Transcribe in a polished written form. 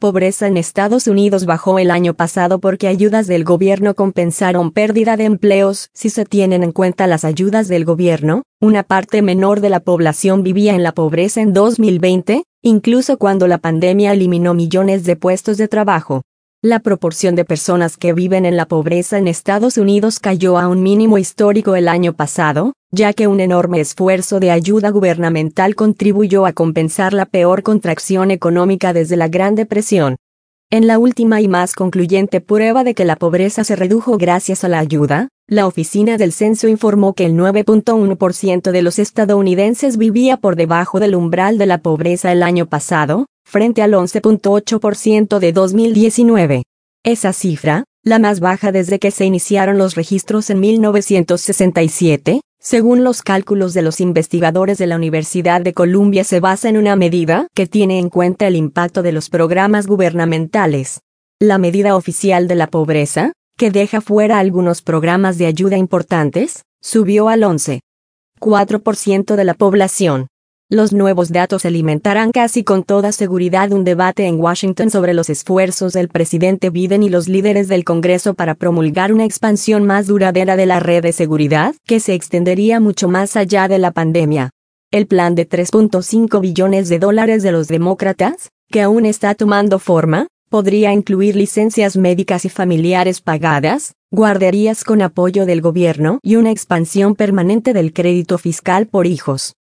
pobreza en Estados Unidos bajó el año pasado porque ayudas del gobierno compensaron pérdida de empleos. Si se tienen en cuenta las ayudas del gobierno, una parte menor de la población vivía en la pobreza en 2020, incluso cuando la pandemia eliminó millones de puestos de trabajo. La proporción de personas que viven en la pobreza en Estados Unidos cayó a un mínimo histórico el año pasado, ya que un enorme esfuerzo de ayuda gubernamental contribuyó a compensar la peor contracción económica desde la Gran Depresión. En la última y más concluyente prueba de que la pobreza se redujo gracias a la ayuda, la Oficina del Censo informó que el 9.1% de los estadounidenses vivía por debajo del umbral de la pobreza el año pasado, frente al 11.8% de 2019. Esa cifra, la más baja desde que se iniciaron los registros en 1967, según los cálculos de los investigadores de la Universidad de Columbia, se basa en una medida que tiene en cuenta el impacto de los programas gubernamentales. La medida oficial de la pobreza, que deja fuera algunos programas de ayuda importantes, subió al 11.4% de la población. Los nuevos datos alimentarán casi con toda seguridad un debate en Washington sobre los esfuerzos del presidente Biden y los líderes del Congreso para promulgar una expansión más duradera de la red de seguridad, que se extendería mucho más allá de la pandemia. El plan de $3.5 billones de los demócratas, que aún está tomando forma, podría incluir licencias médicas y familiares pagadas, guarderías con apoyo del gobierno y una expansión permanente del crédito fiscal por hijos.